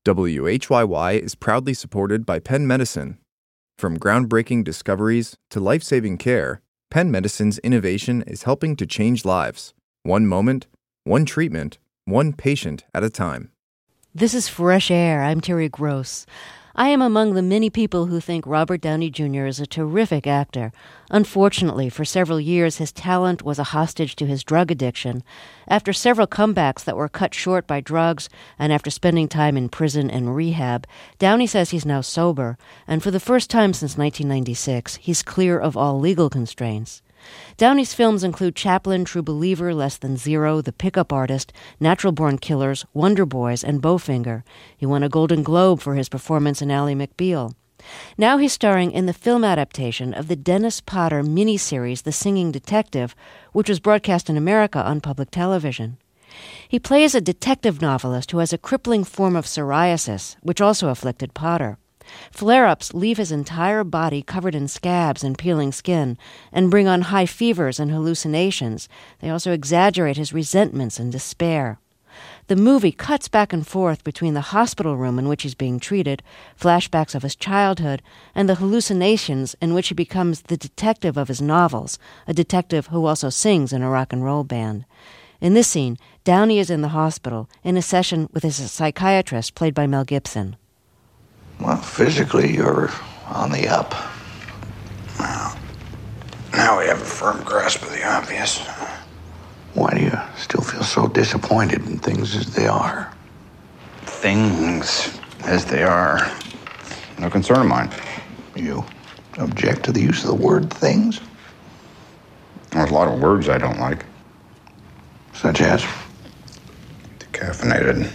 WHYY is proudly supported by Penn Medicine. From groundbreaking discoveries to life-saving care, Penn Medicine's innovation is helping to change lives. One moment, one treatment, one patient at a time. This is Fresh Air. I'm Terry Gross. I am among the many people who think Robert Downey Jr. is a terrific actor. Unfortunately, for several years, his talent was a hostage to his drug addiction. After several comebacks that were cut short by drugs, and after spending time in prison and rehab, Downey says he's now sober, and for the first time since 1996, he's clear of all legal constraints. Downey's films include Chaplin, True Believer, Less Than Zero, The Pickup Artist, Natural Born Killers, Wonder Boys, and Bowfinger. He won a Golden Globe for his performance in Ally McBeal. Now he's starring in the film adaptation of the Dennis Potter miniseries The Singing Detective, which was broadcast in America on public television. He plays a detective novelist who has a crippling form of psoriasis, which also afflicted Potter. Flare-ups leave his entire body covered in scabs and peeling skin and bring on high fevers and hallucinations. They also exaggerate his resentments and despair. The movie cuts back and forth between the hospital room in which he's being treated, flashbacks of his childhood, and the hallucinations in which he becomes the detective of his novels, a detective who also sings in a rock and roll band. In this scene, Downey is in the hospital in a session with his psychiatrist, played by Mel Gibson. Well, physically, you're on the up. Well, now we have a firm grasp of the obvious. Why do you still feel so disappointed in things as they are? Things as they are. No concern of mine. You object to the use of the word things? There's a lot of words I don't like. Such as? Decaffeinated.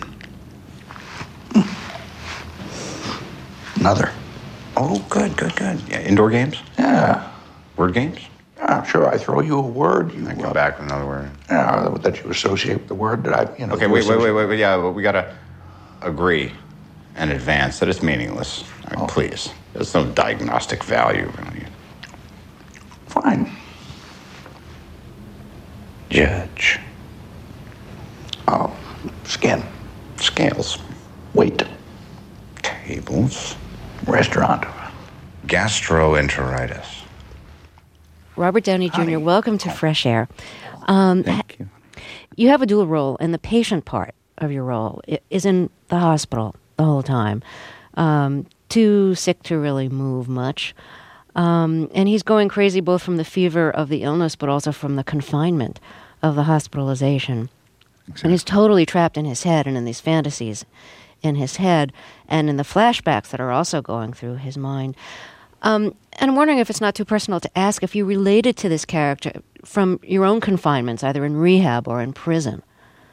Another. Oh, good. Yeah, indoor games? Yeah. Word games? Yeah, sure, I throw you a word. I come back with another word. Yeah, that you associate with the word that Okay, wait. Yeah, but we gotta agree in advance that it's meaningless. I mean, please. There's no diagnostic value. Fine. Judge. Oh, skin. Scales. Weight. Tables. Restaurant. Gastroenteritis. Robert Downey Jr., welcome to Fresh Air. Thank you. You have a dual role, and the patient part of your role is in the hospital the whole time. Too sick to really move much. And he's going crazy both from the fever of the illness, but also from the confinement of the hospitalization. Exactly. And he's totally trapped in his head and in these fantasies in his head and in the flashbacks that are also going through his mind. And I'm wondering if it's not too personal to ask if you related to this character from your own confinements, either in rehab or in prison.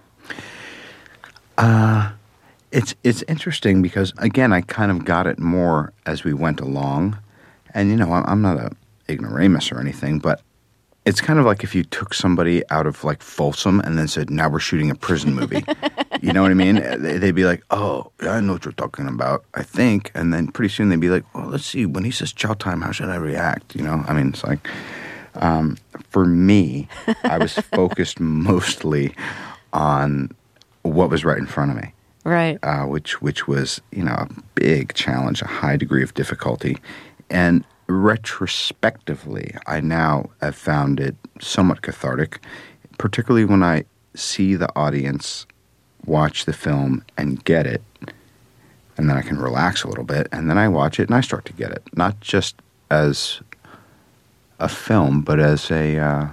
It's interesting because, again, I kind of got it more as we went along. And, I'm not an ignoramus or anything, but it's kind of like if you took somebody out of, like, Folsom and then said, now we're shooting a prison movie. You know what I mean? They'd be like, oh, I know what you're talking about, I think. And then pretty soon they'd be like, well, let's see, when he says chow time, how should I react? It's like, for me, I was focused mostly on what was right in front of me. Right. Which was, a big challenge, a high degree of difficulty. And retrospectively, I now have found it somewhat cathartic, particularly when I see the audience watch the film and get it, and then I can relax a little bit, and then I watch it and I start to get it, not just as a film, but as a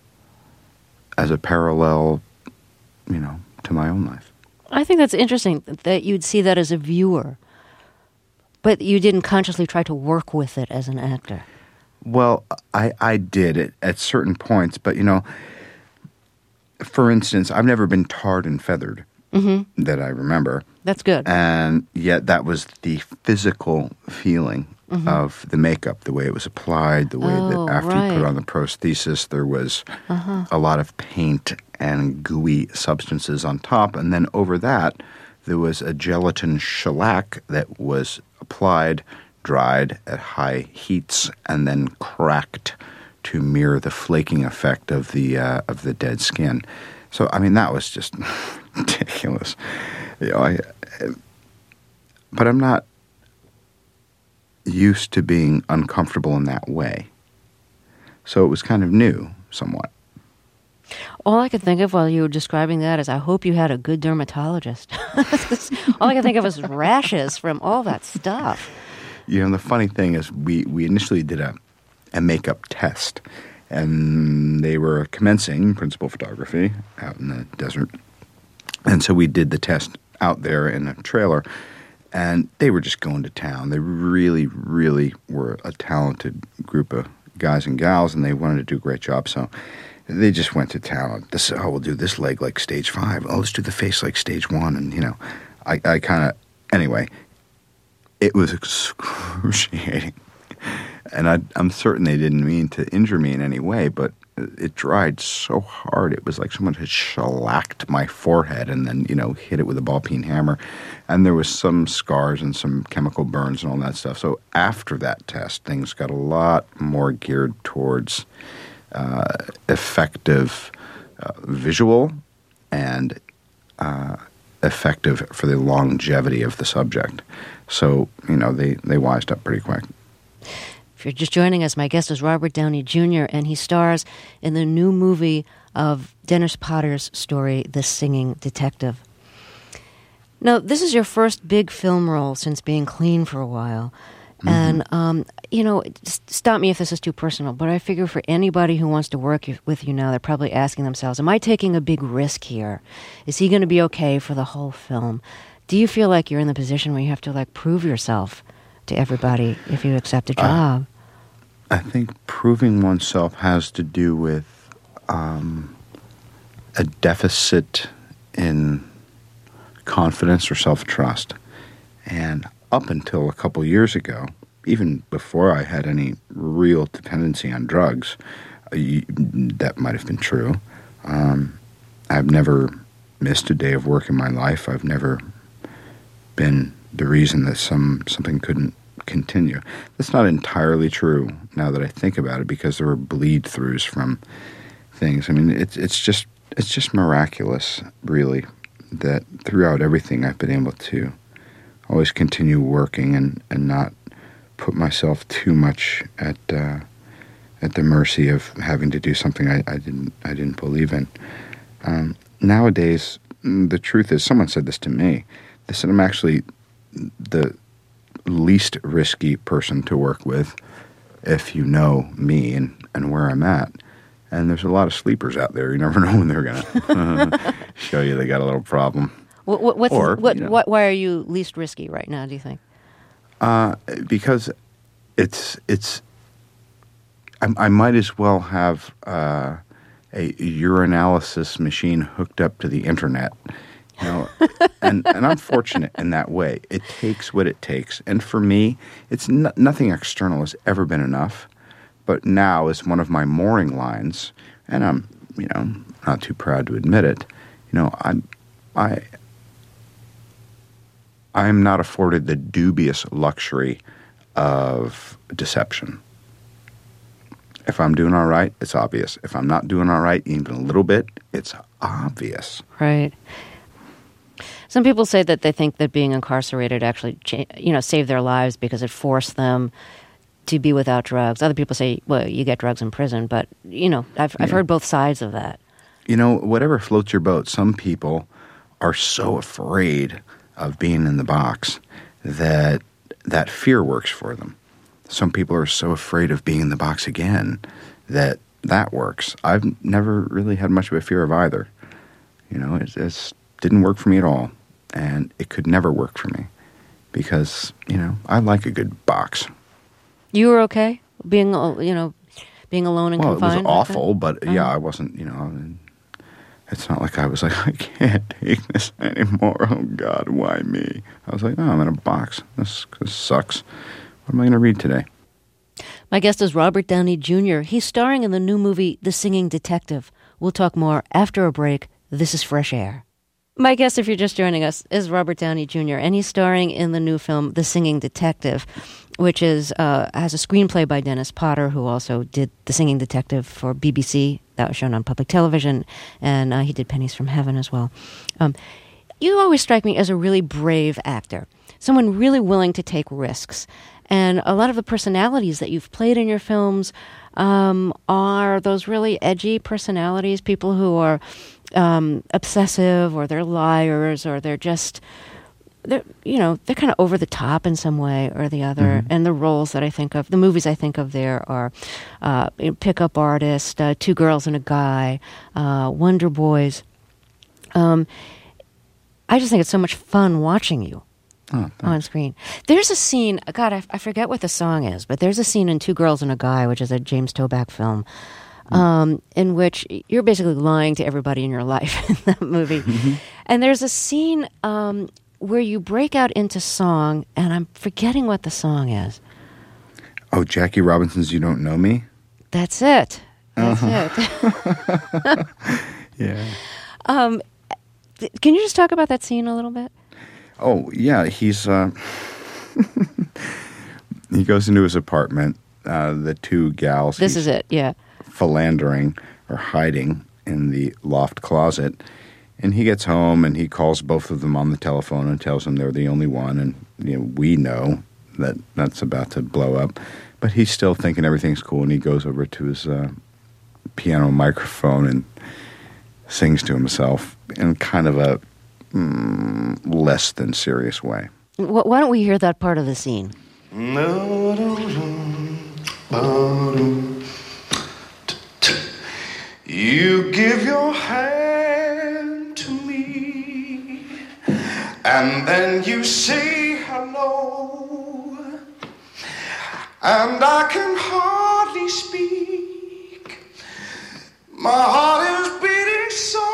parallel, to my own life. I think that's interesting that you'd see that as a viewer, but you didn't consciously try to work with it as an actor. Well, I did it at certain points, but, for instance, I've never been tarred and feathered that I remember. That's good. And yet that was the physical feeling of the makeup, the way it was applied, the way that after you put on the prosthesis, there was a lot of paint and gooey substances on top. And then over that, there was a gelatin shellac that was applied, dried at high heats, and then cracked to mirror the flaking effect of the dead skin. So, that was just ridiculous. but I'm not used to being uncomfortable in that way. So it was kind of new, somewhat. All I could think of while you were describing that is I hope you had a good dermatologist. All I could think of was rashes from all that stuff. You know, the funny thing is we initially did a makeup test, and they were commencing principal photography out in the desert. And so we did the test out there in a trailer, and they were just going to town. They really, really were a talented group of guys and gals, and they wanted to do a great job. So they just went to town. We'll do this leg like stage 5. Oh, let's do the face like stage 1. And, you know, I kind of, anyway, it was excruciating. And I'm certain they didn't mean to injure me in any way, but it dried so hard. It was like someone had shellacked my forehead and then, you know, hit it with a ball-peen hammer. And there was some scars and some chemical burns and all that stuff. So after that test, things got a lot more geared towards effective visual and effective for the longevity of the subject. So, you know, they wised up pretty quick. If you're just joining us, my guest is Robert Downey Jr., and he stars in the new movie of Dennis Potter's story, The Singing Detective. Now, this is your first big film role since being clean for a while. Mm-hmm. And, you know, stop me if this is too personal, but I figure for anybody who wants to work with you now, they're probably asking themselves, am I taking a big risk here? Is he going to be okay for the whole film? Do you feel like you're in the position where you have to, like, prove yourself to everybody if you accept a job? I think proving oneself has to do with a deficit in confidence or self-trust. And up until a couple years ago, even before I had any real dependency on drugs, that might have been true. I've never missed a day of work in my life. I've never been the reason that something couldn't continue. That's not entirely true now that I think about it, because there were bleed-throughs from things. I mean, it's just miraculous, really, that throughout everything I've been able to always continue working and not put myself too much at the mercy of having to do something I didn't believe in. Nowadays, the truth is, someone said this to me. They said I'm actually the least risky person to work with if you know me and where I'm at. And there's a lot of sleepers out there. You never know when they're going to show you they got a little problem. Why are you least risky right now, do you think? Because I might as well have a urinalysis machine hooked up to the internet. You know, and I'm fortunate in that way. It takes what it takes. And for me, it's nothing external has ever been enough. But now is one of my mooring lines, and I'm, you know, not too proud to admit it. You know, I'm not afforded the dubious luxury of deception. If I'm doing all right, it's obvious. If I'm not doing all right, even a little bit, it's obvious. Right. Some people say that they think that being incarcerated actually, saved their lives because it forced them to be without drugs. Other people say, well, you get drugs in prison, but, you know, I've heard both sides of that. You know, whatever floats your boat, some people are so afraid of being in the box that fear works for them. Some people are so afraid of being in the box again that works. I've never really had much of a fear of either. You know, it didn't work for me at all. And it could never work for me because, you know, I like a good box. You were okay being alone and confined? Well, it was awful, but yeah, I wasn't, you know, it's not like I was like, I can't take this anymore. Oh, God, why me? I was like, oh, I'm in a box. This sucks. What am I going to read today? My guest is Robert Downey Jr. He's starring in the new movie, The Singing Detective. We'll talk more after a break. This is Fresh Air. My guest, if you're just joining us, is Robert Downey Jr., and he's starring in the new film, The Singing Detective, which has a screenplay by Dennis Potter, who also did The Singing Detective for BBC. That was shown on public television, and he did Pennies from Heaven as well. you always strike me as a really brave actor, someone really willing to take risks. And a lot of the personalities that you've played in your films are those really edgy personalities, people who are obsessive, or they're liars, or they're kind of over the top in some way or the other. Mm-hmm. And the roles that I think of, the movies I think of there are Pickup Artist, Two Girls and a Guy, Wonder Boys. I just think it's so much fun watching you on screen. There's a scene, God, I forget what the song is, but there's a scene in Two Girls and a Guy, which is a James Toback film, in which you're basically lying to everybody in your life in that movie. Mm-hmm. And there's a scene where you break out into song, and I'm forgetting what the song is. Oh, Jackie Robinson's You Don't Know Me? That's it. That's it. Yeah. Can you just talk about that scene a little bit? Oh, yeah. He's he goes into his apartment. The two gals. This is it, yeah. Philandering or hiding in the loft closet. And he gets home and he calls both of them on the telephone and tells them they're the only one. And, we know that that's about to blow up. But he's still thinking everything's cool. And he goes over to his piano microphone and sings to himself in kind of a less than serious way. Why don't we hear that part of the scene? You give your hand to me, and then you say hello, and I can hardly speak. My heart is beating so,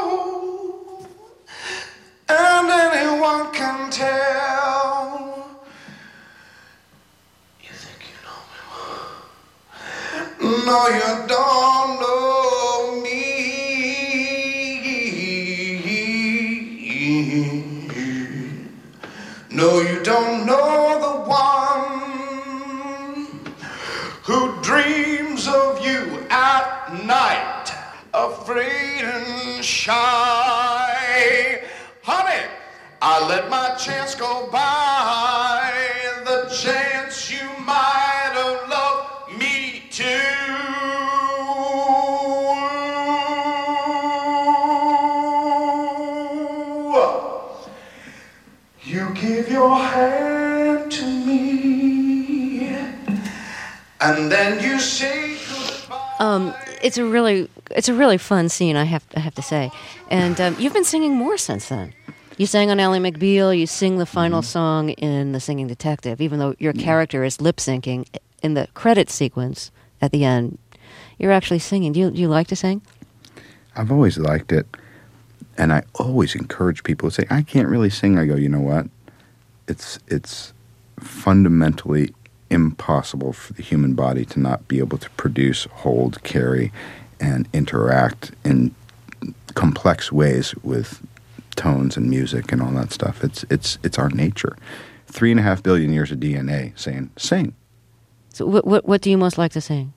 and anyone can tell. You think you know me? No, you don't know me. No, you don't know the one who dreams of you at night, afraid and shy. Honey, I let my chance go by, the chance you might have loved me too. You give your hand to me, and then you say goodbye. It's a really fun scene, I have to say. And you've been singing more since then. You sang on Ally McBeal. You sing the final song in The Singing Detective, even though your character is lip syncing in the credit sequence at the end. You're actually singing. Do you like to sing? I've always liked it, and I always encourage people to say, "I can't really sing." I go, you know what? It's fundamentally impossible for the human body to not be able to produce, hold, carry, and interact in complex ways with tones and music and all that stuff. It's our nature. 3.5 billion years of DNA saying sing. So what do you most like to sing?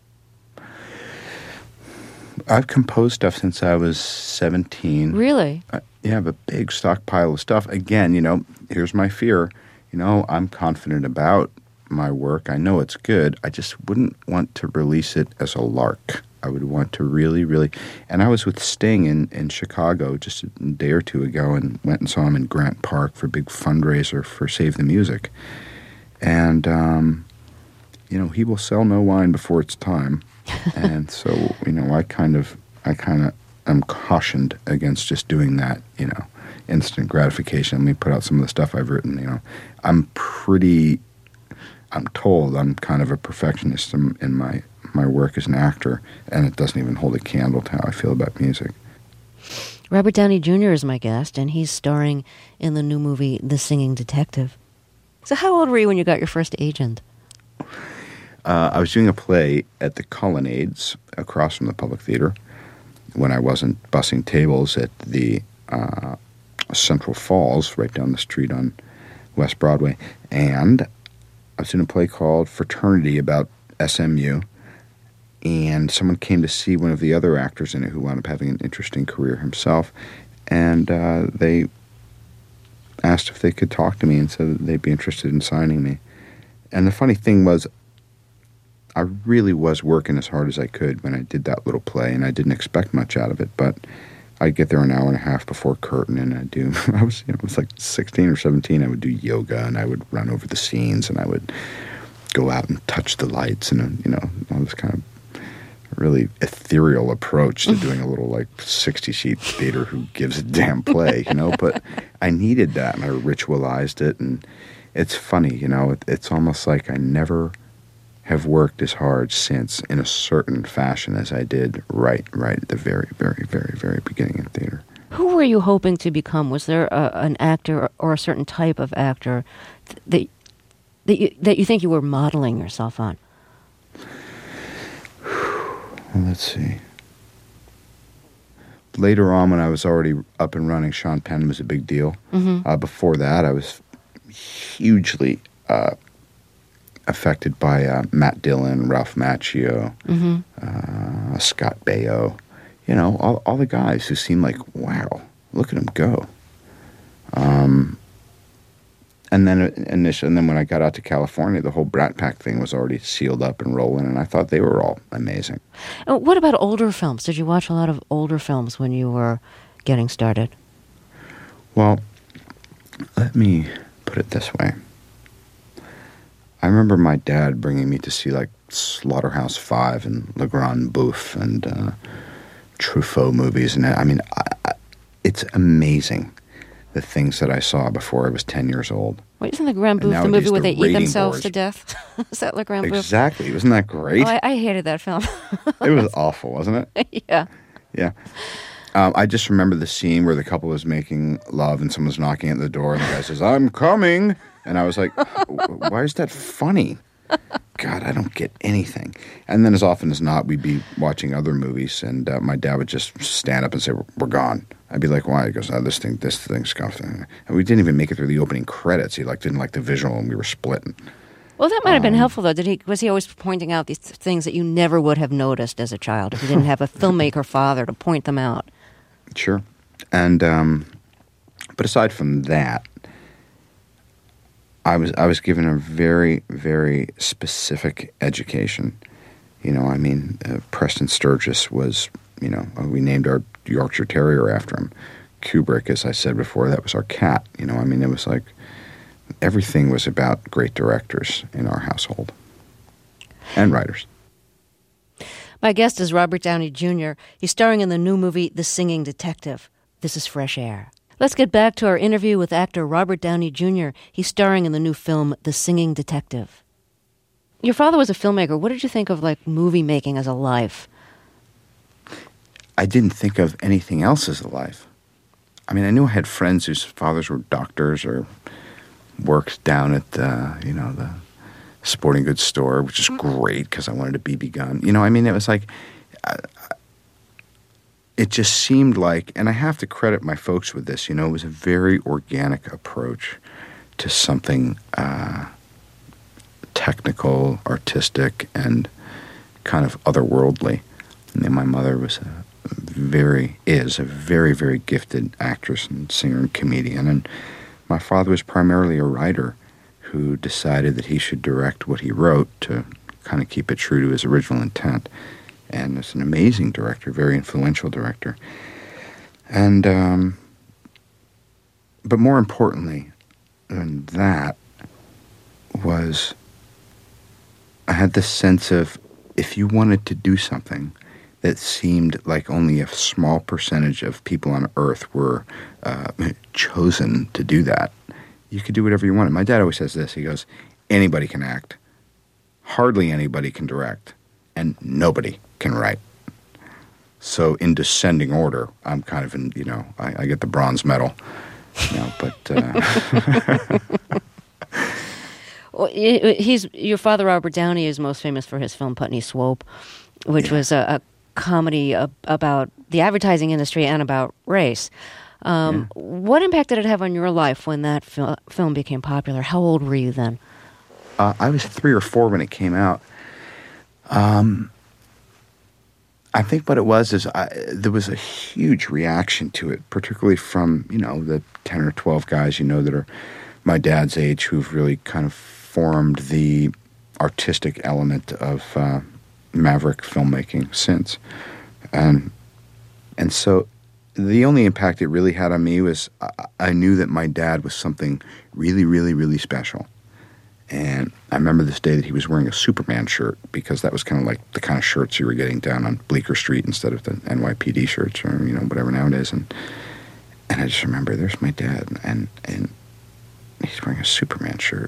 I've composed stuff since I was 17. Really? I have a big stockpile of stuff. Again, here's my fear. I'm confident about my work. I know it's good. I just wouldn't want to release it as a lark. I would want to really, really... And I was with Sting in Chicago just a day or two ago and went and saw him in Grant Park for a big fundraiser for Save the Music. And, he will sell no wine before it's time. And so, I kind of am cautioned against just doing that, instant gratification. Let me put out some of the stuff I've written, I'm told I'm kind of a perfectionist in my work as an actor, and it doesn't even hold a candle to how I feel about music. Robert Downey Jr. is my guest, and he's starring in the new movie The Singing Detective. So how old were you when you got your first agent? I was doing a play at the Colonnades across from the Public Theater when I wasn't bussing tables at the Central Falls right down the street on West Broadway. And I was in a play called Fraternity about SMU. And someone came to see one of the other actors in it who wound up having an interesting career himself. And they asked if they could talk to me and said that they'd be interested in signing me. And the funny thing was, I really was working as hard as I could when I did that little play, and I didn't expect much out of it, but I'd get there an hour and a half before curtain, and I was like 16 or 17, I would do yoga, and I would run over the scenes, and I would go out and touch the lights, and, all this kind of really ethereal approach to doing a little, 60-sheet theater who gives a damn play, but I needed that, and I ritualized it, and it's funny, it's almost like I never have worked as hard since in a certain fashion as I did right at the very, very, very, very beginning in theater. Who were you hoping to become? Was there an actor or a certain type of actor that you think you were modeling yourself on? Let's see. Later on, when I was already up and running, Sean Penn was a big deal. Mm-hmm. Before that, I was hugely affected by Matt Dillon, Ralph Macchio, Scott Baio. All the guys who seemed like, wow, look at him go. And then when I got out to California, the whole Brat Pack thing was already sealed up and rolling, and I thought they were all amazing. What about older films? Did you watch a lot of older films when you were getting started? Well, let me put it this way. I remember my dad bringing me to see Slaughterhouse-Five and Le Grand Bouffe and Truffaut movies, and it's amazing the things that I saw before I was 10 years old. Wait, isn't Le Grand Bouffe the movie where they eat themselves to death? Is that Le Grand Bouffe? Exactly. Wasn't that great? Oh, I hated that film. It was awful, wasn't it? Yeah. Yeah. I just remember the scene where the couple was making love and someone's knocking at the door and the guy says, "I'm coming." And I was like, why is that funny? God, I don't get anything. And then as often as not, we'd be watching other movies, and my dad would just stand up and say, "We're gone." I'd be like, "Why?" He goes, this thing's scuffed. And we didn't even make it through the opening credits. He didn't like the visual, and we were splitting. Well, that might have been helpful, though. Was he always pointing out these things that you never would have noticed as a child if you didn't have a filmmaker father to point them out? Sure. And but aside from that, I was given a very, very specific education. Preston Sturgis was, we named our Yorkshire Terrier after him. Kubrick, as I said before, that was our cat. It was like everything was about great directors in our household and writers. My guest is Robert Downey Jr. He's starring in the new movie The Singing Detective. This is Fresh Air. Let's get back to our interview with actor Robert Downey Jr. He's starring in the new film The Singing Detective. Your father was a filmmaker. What did you think of movie making as a life? I didn't think of anything else as a life. I knew I had friends whose fathers were doctors or worked down at the sporting goods store, which is great because I wanted a BB gun. It was like, it just seemed like, and I have to credit my folks with this, it was a very organic approach to something technical, artistic, and kind of otherworldly. And then my mother was a very, very gifted actress and singer and comedian, and my father was primarily a writer who decided that he should direct what he wrote to kind of keep it true to his original intent. And it's an amazing director, very influential director. And, but more importantly than that was I had this sense of if you wanted to do something that seemed like only a small percentage of people on Earth were chosen to do that, you could do whatever you wanted. My dad always says this. He goes, anybody can act. Hardly anybody can direct. And nobody can write. So in descending order, I'm kind of in, I get the bronze medal. Well, your father, Robert Downey, is most famous for his film Putney Swope, which was a comedy about the advertising industry and about race. What impact did it have on your life when that film became popular? How old were you then? I was 3 or 4 when it came out. I think what it was is there was a huge reaction to it, particularly from, the 10 or 12 guys, that are my dad's age who've really kind of formed the artistic element of maverick filmmaking since. And so the only impact it really had on me was I knew that my dad was something really, really, really special. And I remember this day that he was wearing a Superman shirt, because that was kind of like the kind of shirts you were getting down on Bleecker Street instead of the NYPD shirts or, whatever nowadays. And I just remember there's my dad, and he's wearing a Superman shirt.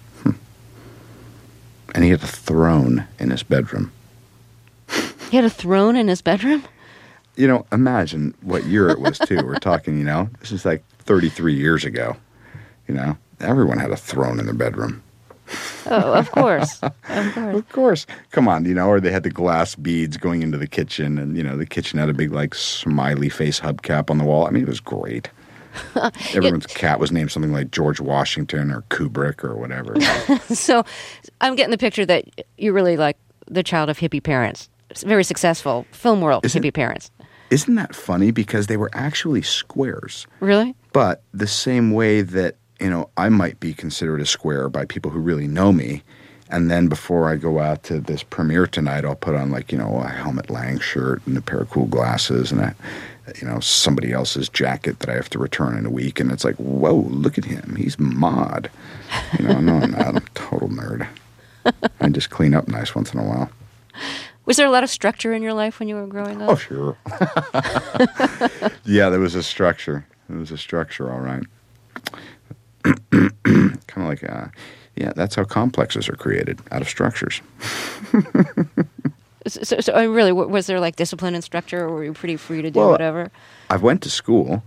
And he had a throne in his bedroom. He had a throne in his bedroom? Imagine what year it was, too. We're talking, this is like 33 years ago. Everyone had a throne in their bedroom. Oh, of course. Of course. Come on, or they had the glass beads going into the kitchen, and, the kitchen had a big, like, smiley face hubcap on the wall. I mean, it was great. Everyone's cat was named something like George Washington or Kubrick or whatever. So I'm getting the picture that you're really like the child of hippie parents. Very successful film world hippie parents. Isn't that funny? Because they were actually squares. Really? But the same way that, I might be considered a square by people who really know me. And then before I go out to this premiere tonight, I'll put on like, a Helmut Lang shirt and a pair of cool glasses and somebody else's jacket that I have to return in a week. And it's like, whoa, look at him. He's mod. No, I'm not. I'm a total nerd. I just clean up nice once in a while. Was there a lot of structure in your life when you were growing up? Oh, sure. Yeah, there was a structure. There was a structure, all right. Kind of like, that's how complexes are created, out of structures. So really, was there like discipline and structure, or were you pretty free to do whatever? I went to school,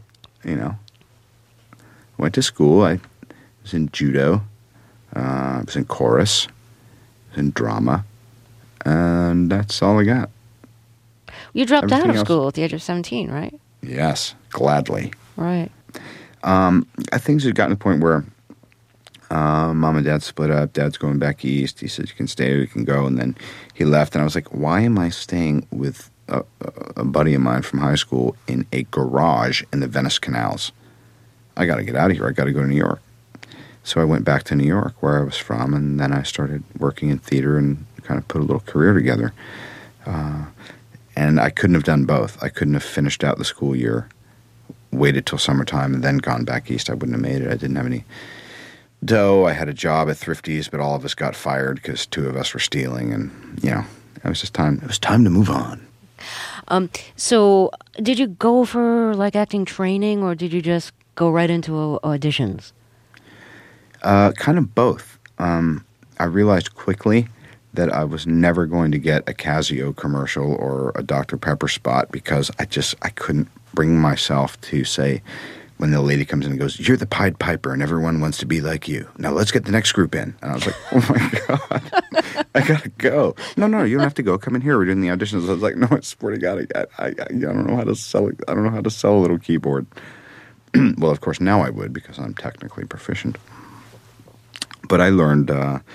Went to school. I was in judo. I was in chorus. I was in drama. And that's all I got. You dropped out of school at the age of 17, right? Yes, gladly. Right. Things had gotten to the point where Mom and Dad split up. Dad's going back east. He said, you can stay or you can go. And then he left. And I was like, why am I staying with a buddy of mine from high school in a garage in the Venice canals? I got to get out of here. I got to go to New York. So I went back to New York, where I was from, and then I started working in theater and kind of put a little career together. And I couldn't have done both. I couldn't have finished out the school year, waited till summertime, and then gone back east. I wouldn't have made it. I didn't have any dough. I had a job at Thrifty's, but all of us got fired because two of us were stealing, and, it was just time. It was time to move on. So did you go for, like, acting training, or did you just go right into auditions? Kind of both. I realized quickly that I was never going to get a Casio commercial or a Dr. Pepper spot, because I couldn't bring myself to say, when the lady comes in and goes, you're the Pied Piper and everyone wants to be like you. Now let's get the next group in. And I was like, oh my God, I gotta go. No, you don't have to go. Come in here. We're doing the auditions. I was like, no, I swear to God, I don't know how to sell it. I don't know how to sell a little keyboard. Well, of course, now I would, because I'm technically proficient. But I learned,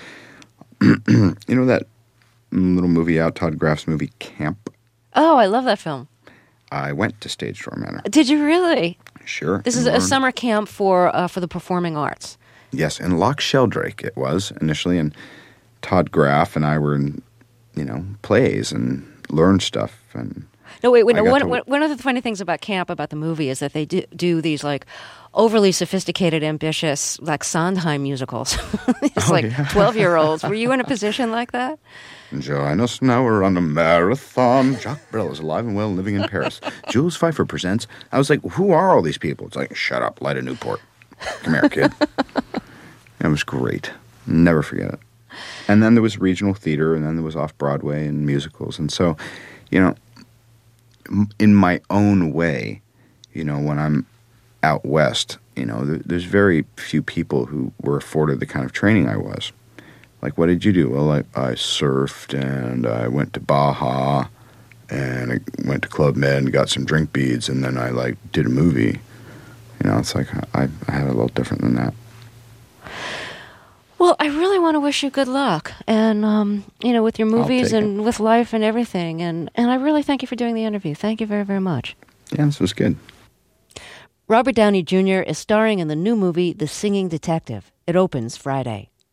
that little movie out, Todd Graff's movie, Camp? Oh, I love that film. I went to Stage Door Manor. Did you really? Sure. This is a summer camp for the performing arts. Yes, in Loch Sheldrake it was initially, and Todd Graff and I were in, plays and learned stuff. And no, wait. One of the funny things about camp, about the movie, is that they do these like overly sophisticated, ambitious, like Sondheim musicals. It's 12-year-olds. Were you in a position like that? Join us now, we're on a marathon. Jacques Brel is alive and well, living in Paris. Jules Pfeiffer presents. I was like, who are all these people? It's like, shut up, light a Newport. Come here, kid. It was great. Never forget it. And then there was regional theater, and then there was off-Broadway and musicals. And so, in my own way, when I'm out west, there's very few people who were afforded the kind of training I was. Like, what did you do? Well, I surfed, and I went to Baja, and I went to Club Med and got some drink beads, and then I, did a movie. It's like I had a little different than that. Well, I really want to wish you good luck, and with your movies and with life and everything. And I really thank you for doing the interview. Thank you very, very much. Yeah, this was good. Robert Downey Jr. is starring in the new movie The Singing Detective. It opens Friday.